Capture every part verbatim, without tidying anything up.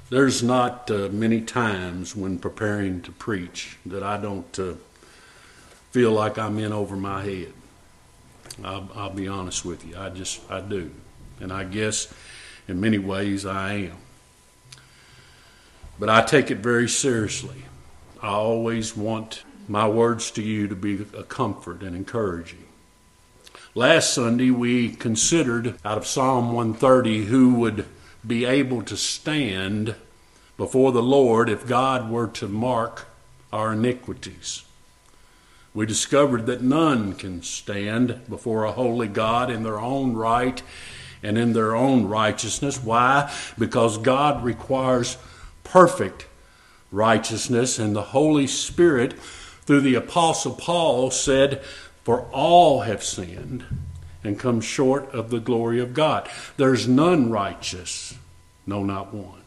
There's not uh, many times when preparing to preach that I don't uh, feel like I'm in over my head. I'll, I'll be honest with you. I just, I do. And I guess in many ways I am. But I take it very seriously. I always want my words to you to be a comfort and encouraging. Last Sunday we considered out of Psalm one thirty who would be able to stand before the Lord if God were to mark our iniquities. We discovered that none can stand before a holy God in their own right and in their own righteousness. Why? Because God requires perfect righteousness, and the Holy Spirit, through the Apostle Paul, said, "For all have sinned and come short of the glory of God." There's none righteous, no, not one.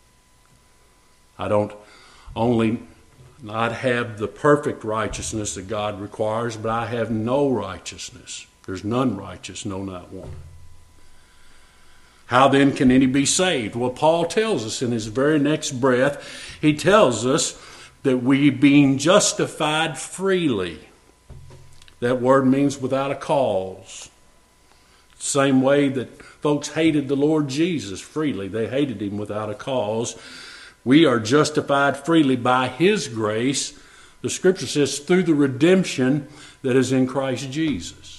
I don't only not have the perfect righteousness that God requires, but I have no righteousness. There's none righteous, no, not one. How then can any be saved? Well, Paul tells us in his very next breath, he tells us that we being justified freely. That word means without a cause. Same way that folks hated the Lord Jesus freely. They hated him without a cause. We are justified freely by his grace. The scripture says through the redemption that is in Christ Jesus.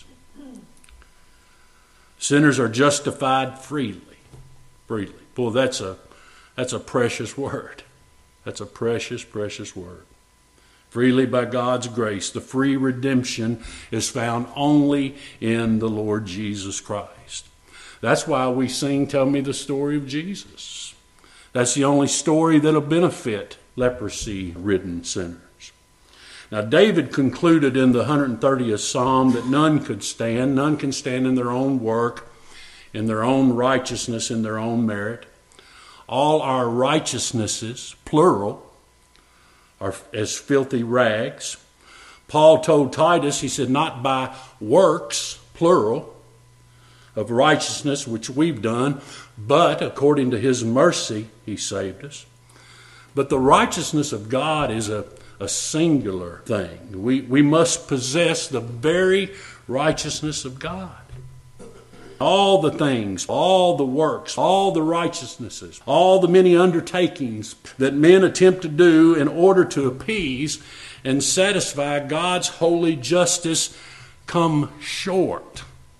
Sinners are justified freely. Freely. Boy, that's a, that's a precious word. That's a precious, precious word. Freely by God's grace. The free redemption is found only in the Lord Jesus Christ. That's why we sing, "Tell Me the Story of Jesus." That's the only story that'll benefit leprosy-ridden sinners. Now, David concluded in the one hundred thirtieth Psalm that none could stand. None can stand in their own work, in their own righteousness, in their own merit. All our righteousnesses, plural, are as filthy rags. Paul told Titus, he said, not by works, plural, of righteousness which we've done, but according to his mercy he saved us. But the righteousness of God is a, a singular thing. We, we must possess the very righteousness of God. All the things, all the works, all the righteousnesses, all the many undertakings that men attempt to do in order to appease and satisfy God's holy justice come short,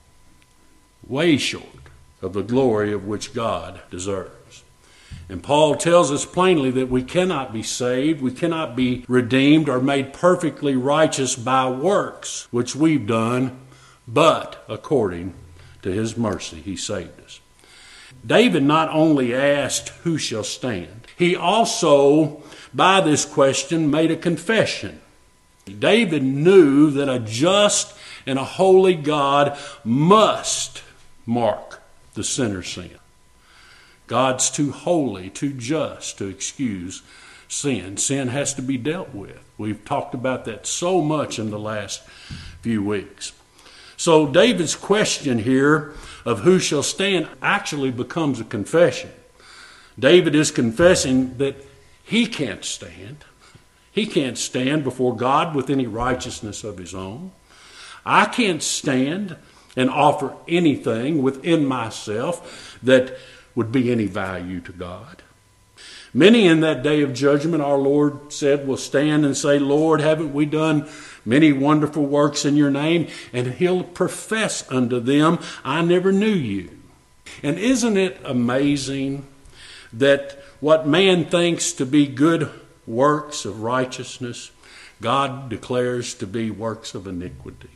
way short of the glory of which God deserves. And Paul tells us plainly that we cannot be saved, we cannot be redeemed or made perfectly righteous by works which we've done, but according to his mercy he saved us. David not only asked, "Who shall stand?" he also, by this question, made a confession. David knew that a just and a holy God must mark the sinner's sin. God's too holy, too just to excuse sin. Sin has to be dealt with. We've talked about that so much in the last few weeks. So David's question here of who shall stand actually becomes a confession. David is confessing that he can't stand. He can't stand before God with any righteousness of his own. I can't stand and offer anything within myself that would be any value to God. Many in that day of judgment, our Lord said, will stand and say, "Lord, haven't we done many wonderful works in your name?" And he'll profess unto them, "I never knew you." And isn't it amazing that what man thinks to be good works of righteousness, God declares to be works of iniquity?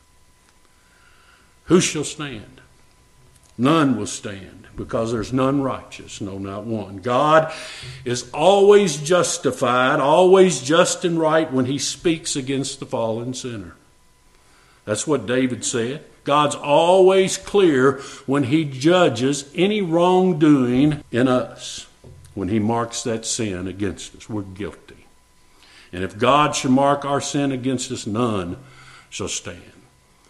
Who shall stand? None will stand, because there's none righteous, no, not one. God is always justified, always just and right when he speaks against the fallen sinner. That's what David said. God's always clear when he judges any wrongdoing in us, when he marks that sin against us. We're guilty. And if God shall mark our sin against us, none shall stand.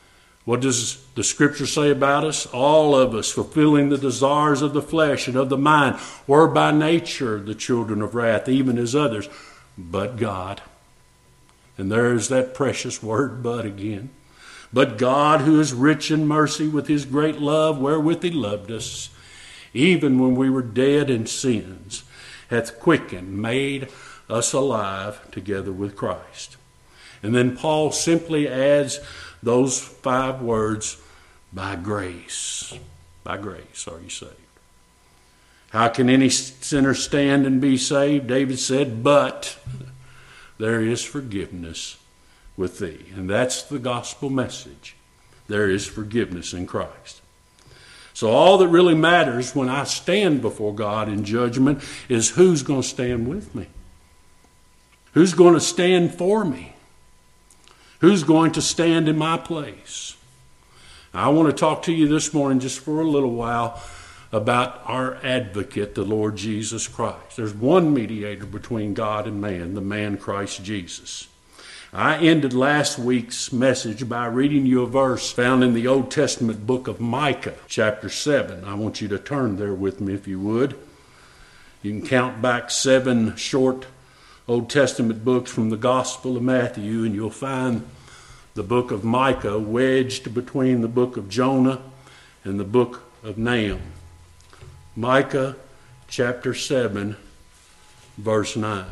What does the Scripture say about us? All of us, fulfilling the desires of the flesh and of the mind, were by nature the children of wrath, even as others, but God. And there's that precious word, but again. But God, who is rich in mercy, with his great love wherewith he loved us, even when we were dead in sins, hath quickened, made us alive together with Christ. And then Paul simply adds those five words, by grace. By grace are you saved. How can any sinner stand and be saved? David said, but there is forgiveness with thee. And that's the gospel message. There is forgiveness in Christ. So all that really matters when I stand before God in judgment is who's going to stand with me. Who's going to stand for me? Who's going to stand in my place? I want to talk to you this morning just for a little while about our advocate, the Lord Jesus Christ. There's one mediator between God and man, the man Christ Jesus. I ended last week's message by reading you a verse found in the Old Testament book of Micah, chapter seven. I want you to turn there with me if you would. You can count back seven short Old Testament books from the Gospel of Matthew, and you'll find the book of Micah wedged between the book of Jonah and the book of Nahum. Micah chapter seven, verse nine.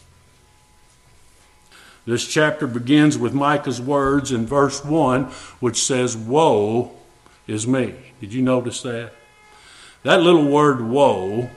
This chapter begins with Micah's words in verse one, which says, woe is me. Did you notice that? That little word woe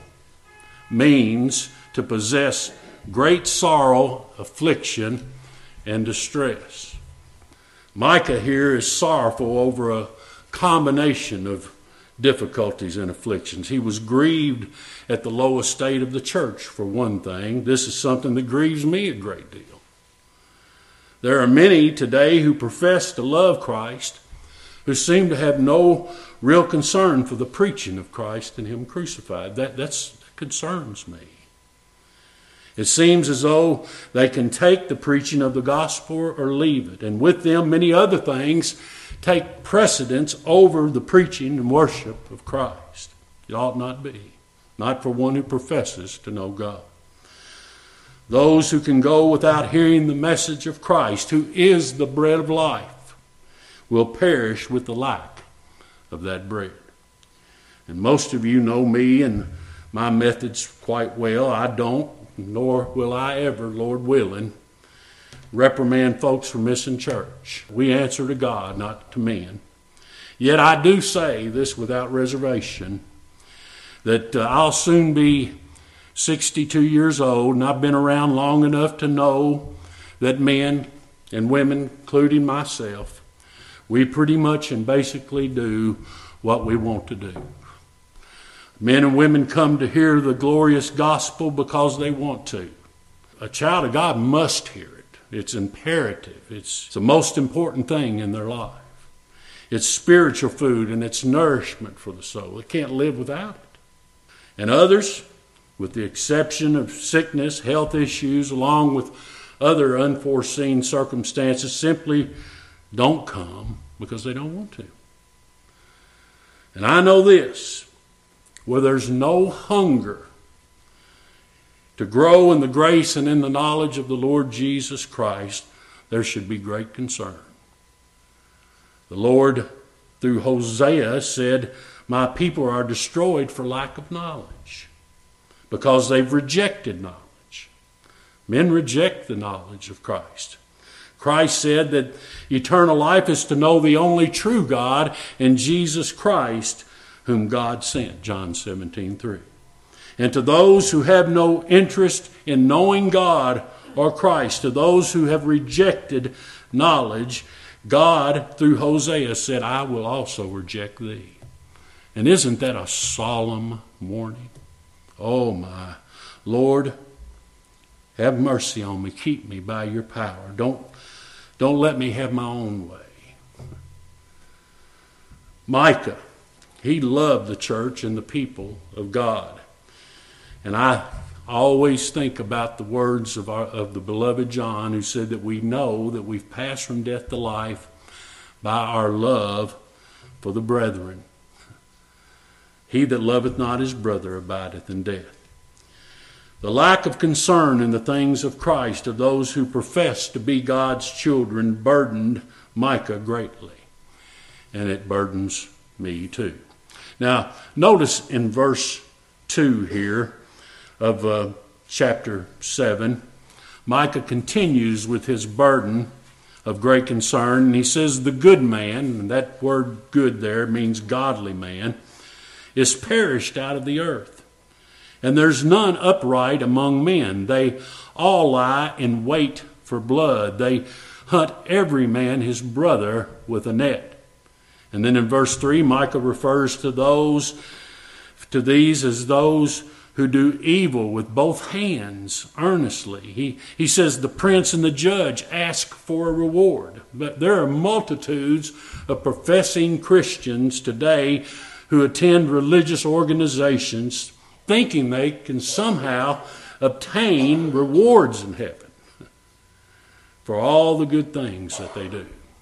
means to possess great sorrow, affliction, and distress. Micah here is sorrowful over a combination of difficulties and afflictions. He was grieved at the low estate of the church, for one thing. This is something that grieves me a great deal. There are many today who profess to love Christ, who seem to have no real concern for the preaching of Christ and him crucified. That that's, that concerns me. It seems as though they can take the preaching of the gospel or leave it. And with them, many other things take precedence over the preaching and worship of Christ. It ought not be. Not for one who professes to know God. Those who can go without hearing the message of Christ, who is the bread of life, will perish with the lack of that bread. And most of you know me and my methods quite well. I don't, nor will I ever, Lord willing, reprimand folks for missing church. We answer to God, not to men. Yet I do say this without reservation, that uh, I'll soon be sixty-two years old, and I've been around long enough to know that men and women, including myself, we pretty much and basically do what we want to do. Men and women come to hear the glorious gospel because they want to. A child of God must hear it. It's imperative. It's the most important thing in their life. It's spiritual food and it's nourishment for the soul. They can't live without it. And others, with the exception of sickness, health issues, along with other unforeseen circumstances, simply don't come because they don't want to. And I know this, where there's no hunger to grow in the grace and in the knowledge of the Lord Jesus Christ, there should be great concern. The Lord, through Hosea, said, my people are destroyed for lack of knowledge, because they've rejected knowledge. Men reject the knowledge of Christ. Christ said that eternal life is to know the only true God and Jesus Christ, whom God sent, John seventeen three. And to those who have no interest in knowing God or Christ, to those who have rejected knowledge, God, through Hosea, said, I will also reject thee. And isn't that a solemn warning? Oh my Lord, have mercy on me. Keep me by your power. Don't, don't let me have my own way. Micah, he loved the church and the people of God. And I always think about the words of, our, of the beloved John, who said that we know that we've passed from death to life by our love for the brethren. He that loveth not his brother abideth in death. The lack of concern in the things of Christ of those who profess to be God's children burdened Micah greatly. And it burdens me too. Now, notice in verse two here of uh, chapter seven, Micah continues with his burden of great concern. And he says, the good man, and that word good there means godly man, is perished out of the earth. And there's none upright among men. They all lie in wait for blood. They hunt every man his brother with a net. And then in verse three, Micah refers to those, to these as those who do evil with both hands earnestly. He, he says the prince and the judge ask for a reward. But there are multitudes of professing Christians today who attend religious organizations thinking they can somehow obtain rewards in heaven for all the good things that they do.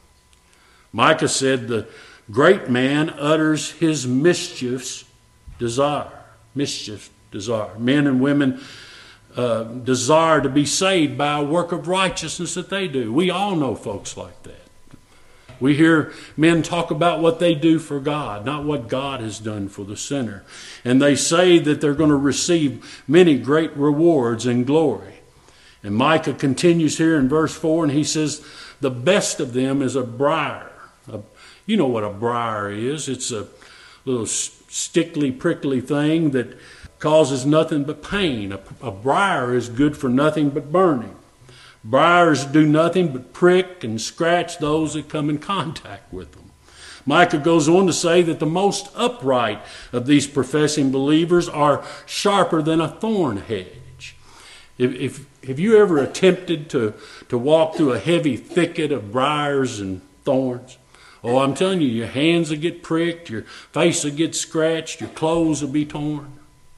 Micah said the great man utters his mischief's desire. Mischief desire. Men and women uh, desire to be saved by a work of righteousness that they do. We all know folks like that. We hear men talk about what they do for God, not what God has done for the sinner. And they say that they're going to receive many great rewards and glory. And Micah continues here in verse four, and he says, the best of them is a briar. A, you know what a briar is. It's a little stickly, prickly thing that causes nothing but pain. A, a briar is good for nothing but burning. Briars do nothing but prick and scratch those that come in contact with them. Micah goes on to say that the most upright of these professing believers are sharper than a thorn hedge. If, if, have you ever attempted to, to walk through a heavy thicket of briars and thorns? Oh, I'm telling you, your hands will get pricked, your face will get scratched, your clothes will be torn.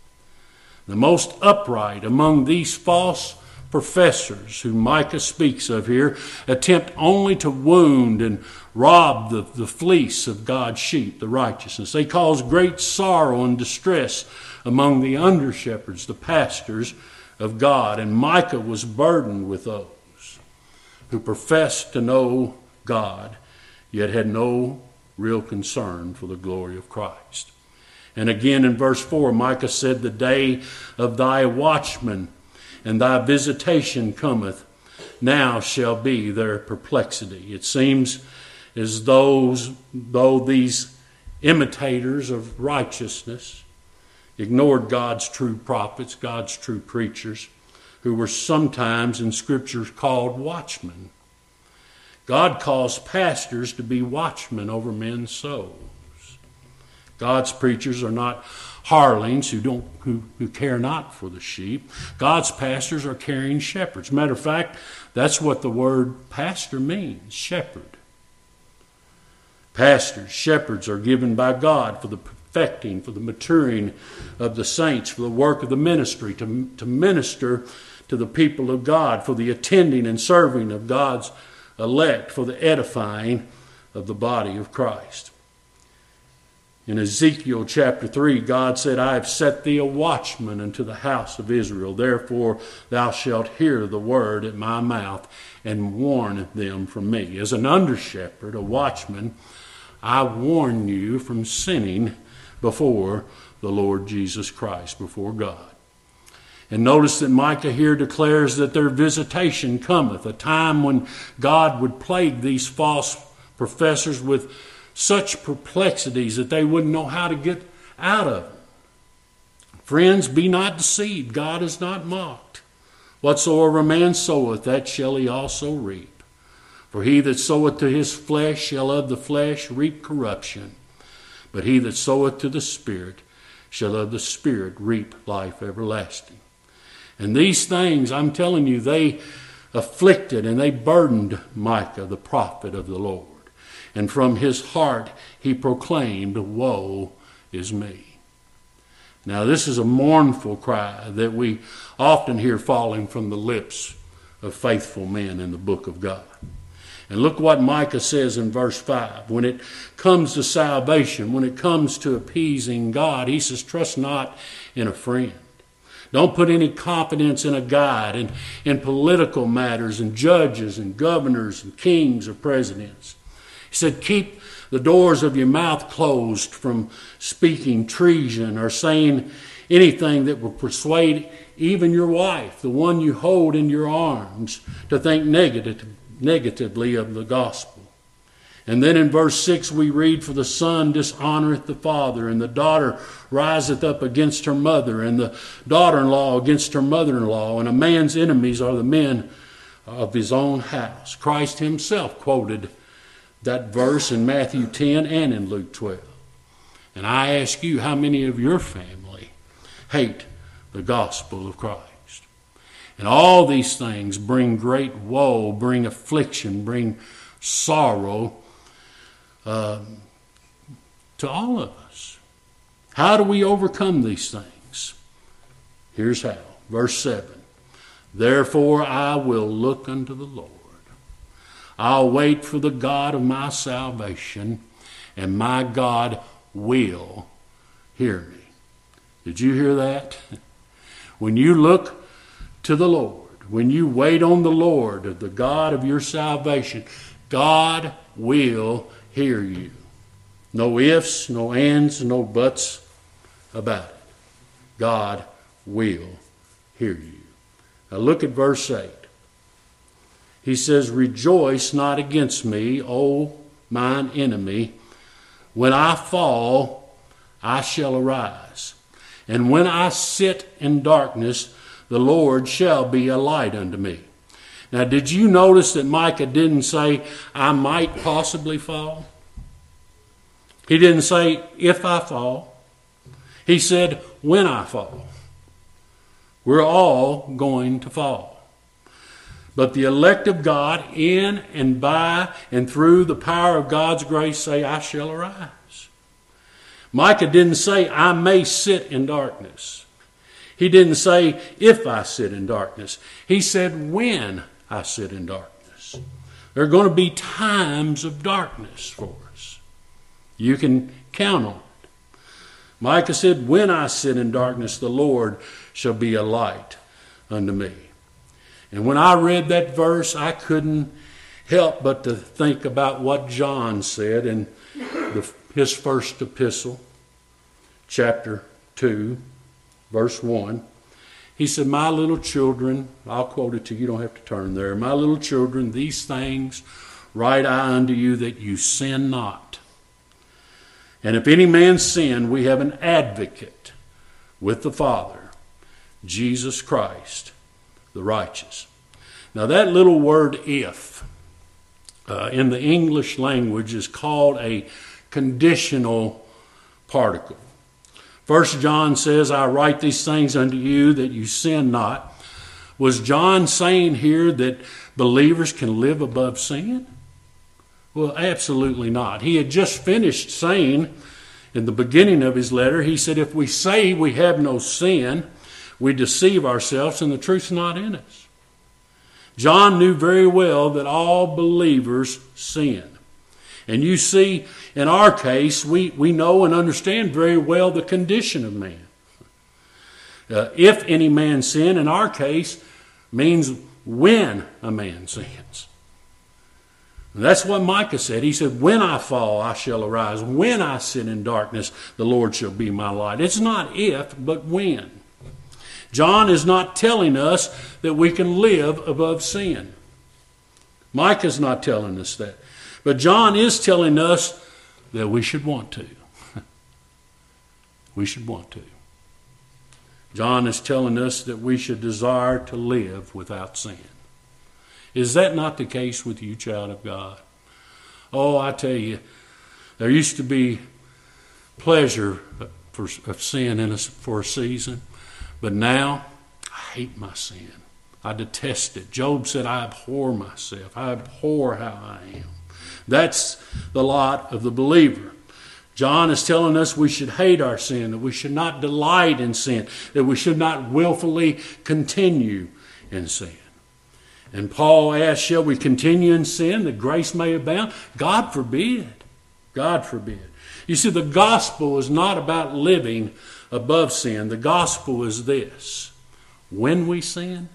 The most upright among these false professors who Micah speaks of here attempt only to wound and rob the, the fleece of God's sheep, the righteousness. They cause great sorrow and distress among the under-shepherds, the pastors of God. And Micah was burdened with those who professed to know God, yet had no real concern for the glory of Christ. And again in verse four, Micah said, the day of thy watchman and thy visitation cometh, now shall be their perplexity. It seems as those, though these imitators of righteousness ignored God's true prophets, God's true preachers, who were sometimes in scriptures called watchmen. God calls pastors to be watchmen over men's souls. God's preachers are not hirelings who don't who, who care not for the sheep. God's pastors are caring shepherds. Matter of fact, that's what the word pastor means, shepherd. Pastors, shepherds are given by God for the perfecting, for the maturing of the saints, for the work of the ministry, to, to minister to the people of God, for the attending and serving of God's elect, for the edifying of the body of Christ. In Ezekiel chapter three, God said, I have set thee a watchman unto the house of Israel. Therefore thou shalt hear the word at my mouth and warn them from me. As an under-shepherd, a watchman, I warn you from sinning before the Lord Jesus Christ, before God. And notice that Micah here declares that their visitation cometh, a time when God would plague these false professors with such perplexities that they wouldn't know how to get out of them. Friends, be not deceived. God is not mocked. Whatsoever a man soweth, that shall he also reap. For he that soweth to his flesh shall of the flesh reap corruption. But he that soweth to the Spirit shall of the Spirit reap life everlasting. And these things, I'm telling you, they afflicted and they burdened Micah, the prophet of the Lord. And from his heart he proclaimed, woe is me. Now this is a mournful cry that we often hear falling from the lips of faithful men in the book of God. And look what Micah says in verse five. When it comes to salvation, when it comes to appeasing God, he says, trust not in a friend. Don't put any confidence in a guide, in, in political matters, and judges, and governors, and kings, or presidents. He said, keep the doors of your mouth closed from speaking treason or saying anything that will persuade even your wife, the one you hold in your arms, to think negative, negatively of the gospel. And then in verse six we read, for the son dishonoreth the father, and the daughter riseth up against her mother, and the daughter-in-law against her mother-in-law, and a man's enemies are the men of his own house. Christ himself quoted that verse in Matthew ten and in Luke twelve. And I ask you, how many of your family hate the gospel of Christ? And all these things bring great woe, bring affliction, bring sorrow uh, to all of us. How do we overcome these things? Here's how. Verse seven. Therefore I will look unto the Lord. I'll wait for the God of my salvation, and my God will hear me. Did you hear that? When you look to the Lord, when you wait on the Lord, the God of your salvation, God will hear you. No ifs, no ands, no buts about it. God will hear you. Now look at verse eight. He says, rejoice not against me, O mine enemy. When I fall, I shall arise. And when I sit in darkness, the Lord shall be a light unto me. Now, did you notice that Micah didn't say, I might possibly fall? He didn't say, if I fall. He said, when I fall. We're all going to fall. But the elect of God, in and by and through the power of God's grace, say, I shall arise. Micah didn't say, I may sit in darkness. He didn't say, if I sit in darkness. He said, when I sit in darkness. There are going to be times of darkness for us. You can count on it. Micah said, when I sit in darkness, the Lord shall be a light unto me. And when I read that verse, I couldn't help but to think about what John said in the, his first epistle, chapter two, verse one. He said, my little children, I'll quote it to you, you don't have to turn there. My little children, these things write I unto you, that you sin not. And if any man sin, we have an advocate with the Father, Jesus Christ, the righteous. Now that little word if uh, in the English language is called a conditional particle. First John says, I write these things unto you that you sin not. Was John saying here that believers can live above sin? Well, absolutely not. He had just finished saying in the beginning of his letter, he said, if we say we have no sin, we deceive ourselves and the truth's not in us. John knew very well that all believers sin. And you see, in our case, we, we know and understand very well the condition of man. Uh, if any man sin, in our case, means when a man sins. And that's what Micah said. He said, when I fall, I shall arise. When I sit in darkness, the Lord shall be my light. It's not if, but when. John is not telling us that we can live above sin. Micah's not telling us that. But John is telling us that we should want to. We should want to. John is telling us that we should desire to live without sin. Is that not the case with you, child of God? Oh, I tell you, there used to be pleasure for, of sin in us for a season. But now, I hate my sin. I detest it. Job said, I abhor myself. I abhor how I am. That's the lot of the believer. John is telling us we should hate our sin, that we should not delight in sin, that we should not willfully continue in sin. And Paul asked, shall we continue in sin that grace may abound? God forbid. God forbid. You see, the gospel is not about living above sin. The gospel is this. When we sin,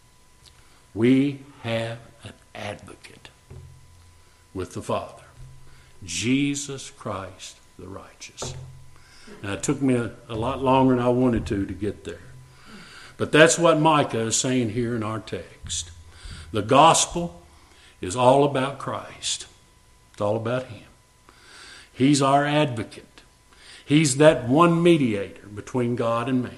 we have an advocate with the Father. Jesus Christ the righteous. Now, it took me a, a lot longer than I wanted to to get there. But that's what Micah is saying here in our text. The gospel is all about Christ. It's all about Him. He's our advocate. He's that one mediator between God and man.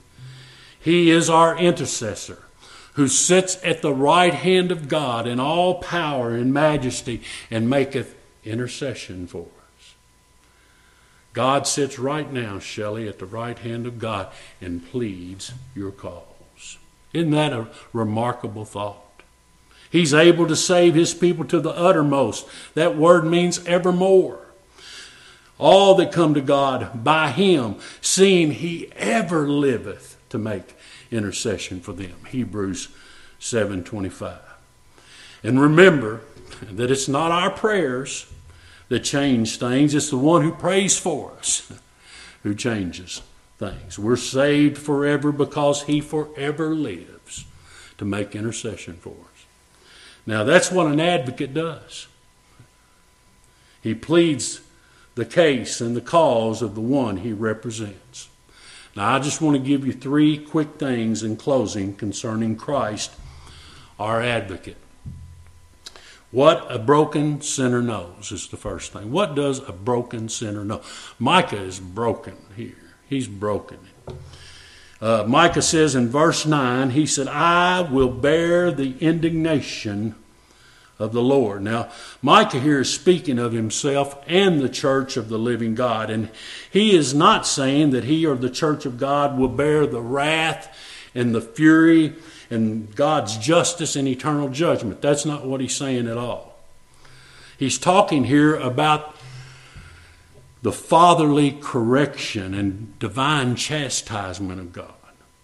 He is our intercessor who sits at the right hand of God in all power and majesty and maketh intercession for us. God sits right now, Shelley, at the right hand of God and pleads your cause. Isn't that a remarkable thought? He's able to save His people to the uttermost. That word means evermore. All that come to God by Him, seeing He ever liveth to make intercession for them. Hebrews seven twenty-five. And remember that it's not our prayers that change things. It's the one who prays for us who changes things. We're saved forever because He forever lives to make intercession for us. Now that's what an advocate does. He pleads the case and the cause of the one he represents. Now I just want to give you three quick things in closing concerning Christ, our advocate. What a broken sinner knows is the first thing. What does a broken sinner know? Micah is broken here. He's broken. Uh, Micah says in verse nine, he said, I will bear the indignation of the Lord. Now, Micah here is speaking of himself and the church of the living God. And he is not saying that he or the church of God will bear the wrath and the fury and God's justice and eternal judgment. That's not what he's saying at all. He's talking here about the fatherly correction and divine chastisement of God.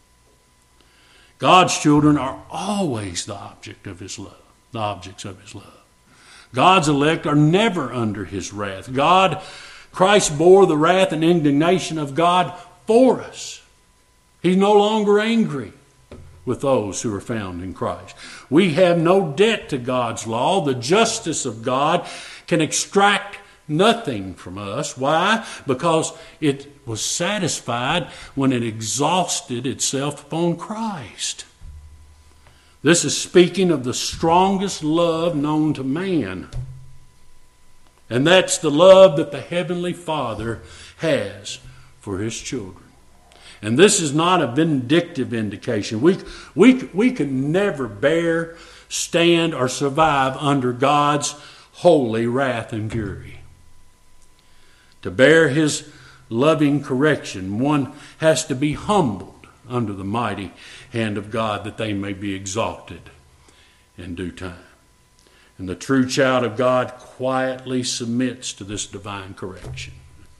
God's children are always the object of His love, the objects of His love. God's elect are never under His wrath. God, Christ bore the wrath and indignation of God for us. He's no longer angry with those who are found in Christ. We have no debt to God's law. The justice of God can extract nothing from us. Why? Because it was satisfied when it exhausted itself upon Christ. This is speaking of the strongest love known to man. And that's the love that the Heavenly Father has for His children. And this is not a vindictive indication. We, we, we can never bear, stand, or survive under God's holy wrath and fury. To bear His loving correction, one has to be humbled under the mighty hand of God that they may be exalted in due time. And the true child of God quietly submits to this divine correction.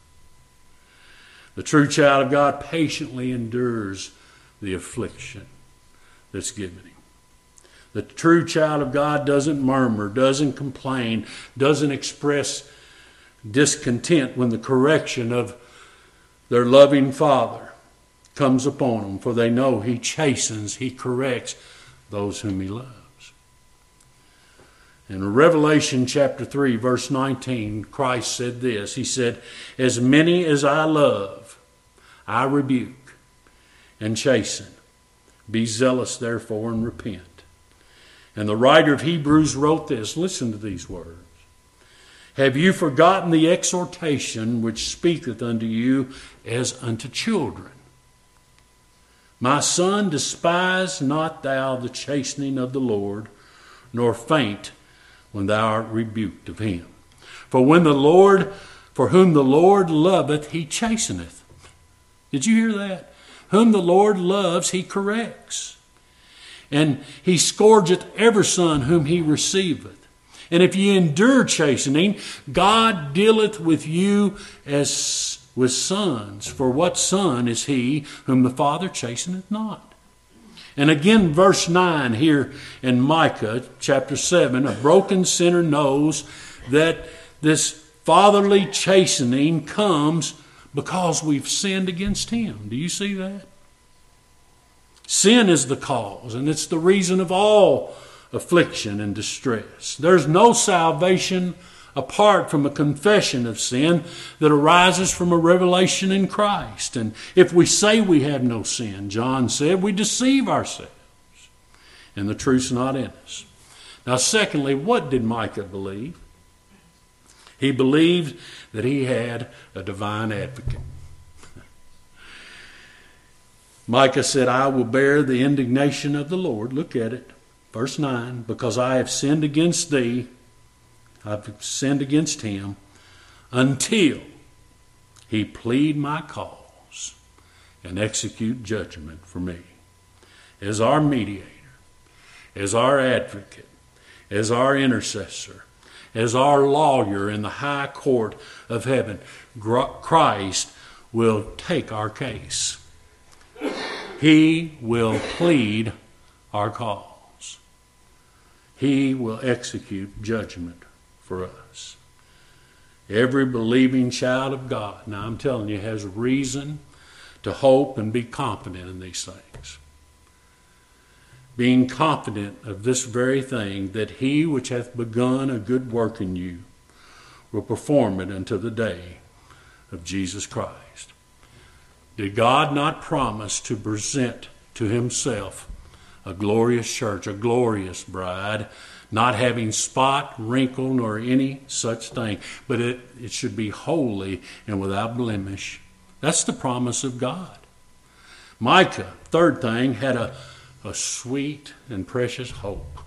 The true child of God patiently endures the affliction that's given him. The true child of God doesn't murmur, doesn't complain, doesn't express discontent when the correction of their loving Father comes upon them, for they know He chastens, He corrects those whom He loves. In Revelation chapter three, verse nineteen, Christ said this. He said, as many as I love, I rebuke and chasten. Be zealous, therefore, and repent. And the writer of Hebrews wrote this. Listen to these words. Have you forgotten the exhortation which speaketh unto you as unto children? My son, despise not thou the chastening of the Lord, nor faint when thou art rebuked of Him. For when the Lord, for whom the Lord loveth, He chasteneth. Did you hear that? Whom the Lord loves, He corrects. And He scourgeth every son whom He receiveth. And if ye endure chastening, God dealeth with you as with sons. For what son is he whom the Father chasteneth not? And again, verse nine here in Micah chapter seven, a broken sinner knows that this fatherly chastening comes because we've sinned against him. Do you see that? Sin is the cause, and it's the reason of all affliction and distress. There's no salvation apart from a confession of sin that arises from a revelation in Christ. And if we say we have no sin, John said, we deceive ourselves, and the truth's not in us. Now, secondly, what did Micah believe? He believed that he had a divine advocate. Micah said, I will bear the indignation of the Lord. Look at it. Verse nine, because I have sinned against thee, I've sinned against him, until he plead my cause and execute judgment for me. As our mediator, as our advocate, as our intercessor, as our lawyer in the high court of heaven, Christ will take our case. He will plead our cause. He will execute judgment for us. Every believing child of God, now I'm telling you, has reason to hope and be confident in these things. Being confident of this very thing, that he which hath begun a good work in you will perform it unto the day of Jesus Christ. Did God not promise to present to himself a glorious church, a glorious bride, not having spot, wrinkle, nor any such thing, but it, it should be holy and without blemish? That's the promise of God. Micah, third thing, had a, a sweet and precious hope.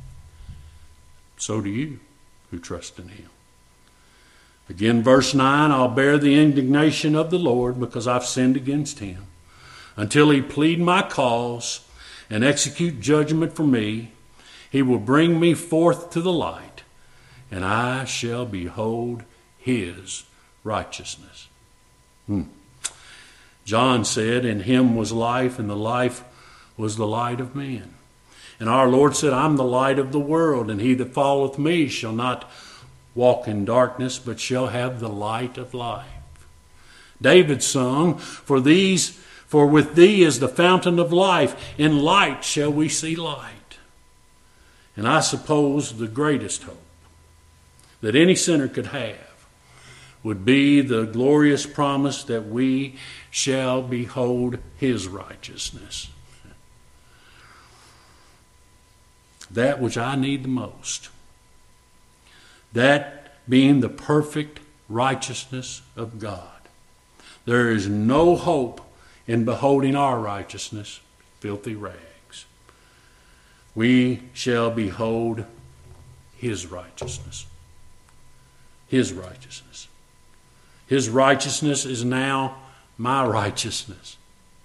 So do you who trust in him. Again, verse nine, I'll bear the indignation of the Lord because I've sinned against him, until he plead my cause and execute judgment for me. He will bring me forth to the light, and I shall behold his righteousness. Hmm. John said, in him was life, and the life was the light of men. And our Lord said, I'm the light of the world, and he that followeth me shall not walk in darkness, but shall have the light of life. David sung, for these, for with thee is the fountain of life. In light shall we see light. And I suppose the greatest hope that any sinner could have would be the glorious promise that we shall behold his righteousness. That which I need the most. That being the perfect righteousness of God. There is no hope in beholding our righteousness, filthy rags. We shall behold his righteousness. His righteousness. His righteousness is now my righteousness.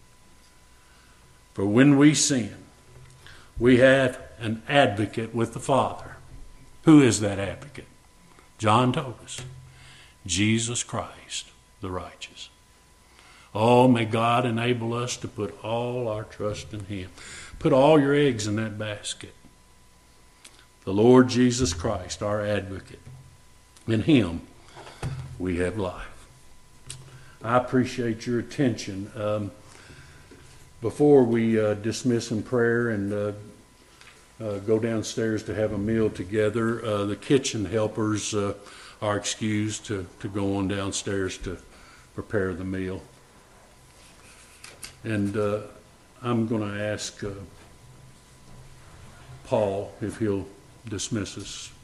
For when we sin, we have an advocate with the Father. Who is that advocate? John told us. Jesus Christ, the righteous. Oh, may God enable us to put all our trust in him. Put all your eggs in that basket. The Lord Jesus Christ, our advocate. In him we have life. I appreciate your attention. Um, before we uh, dismiss in prayer and uh, uh, go downstairs to have a meal together, uh, the kitchen helpers uh, are excused to, to go on downstairs to prepare the meal. And uh, I'm going to ask uh, Paul if he'll dismiss us